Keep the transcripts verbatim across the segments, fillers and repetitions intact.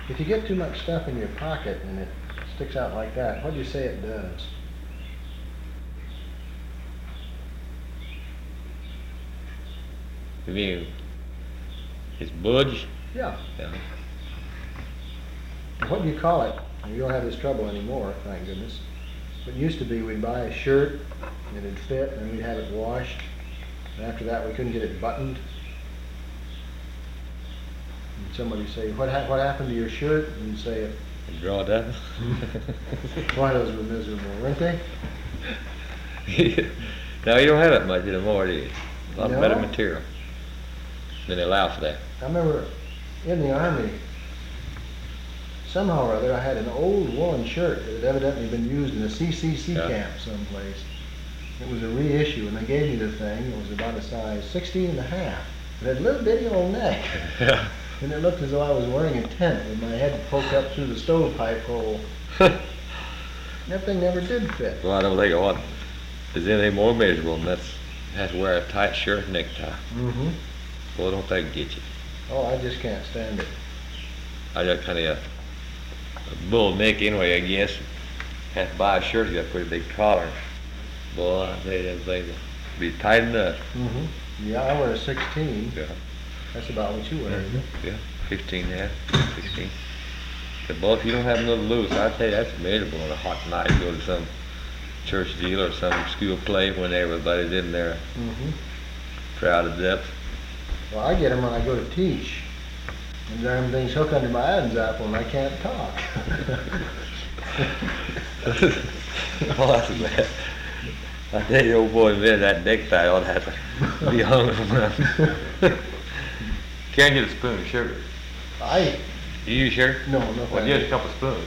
If you get too much stuff in your pocket and it sticks out like that, what do you say it does? You mean it's budge? Yeah. Yeah. What do you call it? You don't have this trouble anymore, thank goodness. It used to be we'd buy a shirt, and it'd fit, and we'd have it washed. And after that, we couldn't get it buttoned. And somebody say, what, ha what happened to your shirt? And you'd say, Draw it up. why, those were miserable, weren't they? No, you don't have that much anymore, do you? A lot No. better material. Then they allow for that. I remember in the Army, somehow or other, I had an old woolen shirt that had evidently been used in a C C C Yeah. camp someplace. It was a reissue, and they gave me the thing. It was about a size sixteen and a half. It had a little bitty old neck. Yeah. And it looked as though I was wearing a tent with my head poked up through the stovepipe hole. That thing never did fit. Well, I don't think what is anything more miserable than that's has to wear a tight shirt and necktie. Mm-hmm. Well, don't that get you? Oh, I just can't stand it. I got kind of a, a bull neck anyway, I guess. Have to buy a shirt, you got a pretty big collar. Boy, I tell you, that thing will be tight enough. Mm-hmm. Yeah, I wear a sixteen. Yeah. That's about what you wear, isn't it? Yeah, fifteen and a half, sixteen. But boy, if you don't have another loose, I tell you, that's miserable on a hot night. You go to some church deal or some school play when everybody's in there Mm-hmm. crowded up. Well, I get them when I go to teach. And darn things hook under my Adam's apple and I can't talk. Well, that's bad. I tell you, old boy invented that necktie ought to have to be hung around. Can't get a spoon of sugar. I, You use sugar? no, no Well, thank just you. a couple spoons.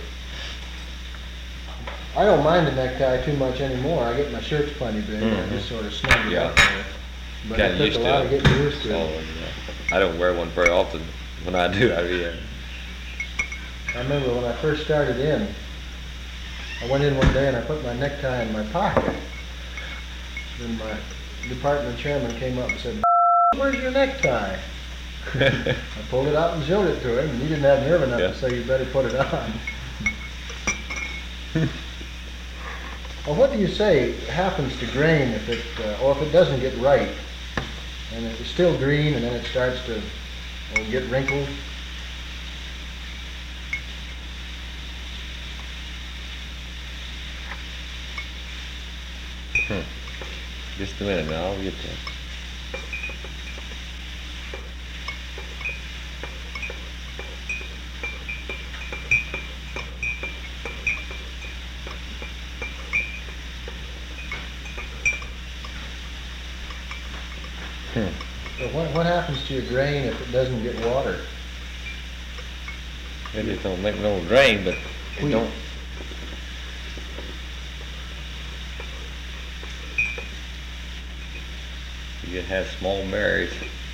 I don't mind the necktie too much anymore. I get my shirts plenty big. I Mhm. just sort of snug it Yeah. up there. But Kinda it took used a to lot it. of getting used So, to uh, it. I don't wear one very often. When I do, I really, I remember when I first started in, I went in one day and I put my necktie in my pocket. Then my department chairman came up and said, "Where's your necktie?" I pulled it out and showed it to him, and he didn't have nerve enough Yeah. to say, "You better put it on." Well, what do you say happens to grain if it, uh, or if it doesn't get right, and it's still green, and then it starts to uh, get wrinkled? Hmm. Just a minute now, I'll get that. Hmm. So what, what happens to your grain if it doesn't get water? It just don't make no drain, but it Wheat. don't. You just have small berries.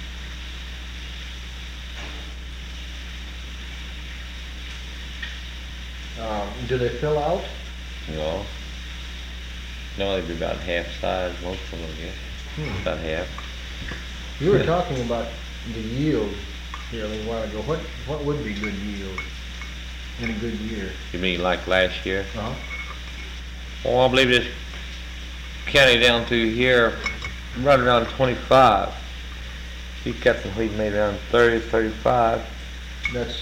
Um, do they fill out? You know. No, they'd be about half size, most of them, I guess. Hmm. About half. You were talking about the yield here a little while ago. What, what would be good yield in a good year? You mean like last year? Uh-huh. Well, I believe this county down through here, right around twenty-five. He cut some wheat made around thirty, thirty-five. That's,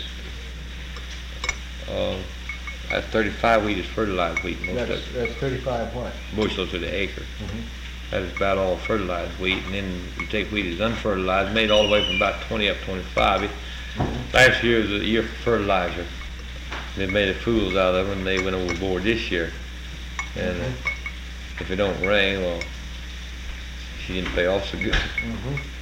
Uh, that's thirty-five wheat is fertilized wheat, most that's, of it. that's thirty-five what? Bushel to the acre. Mhm. That is about all fertilized wheat, and then you take wheat that's unfertilized, made all the way from about twenty up twenty-five. It, last year was a year for fertilizer. They made a fools out of them, and they went overboard this year. And Mhm. if it don't rain, well, she didn't pay off so good. Mhm.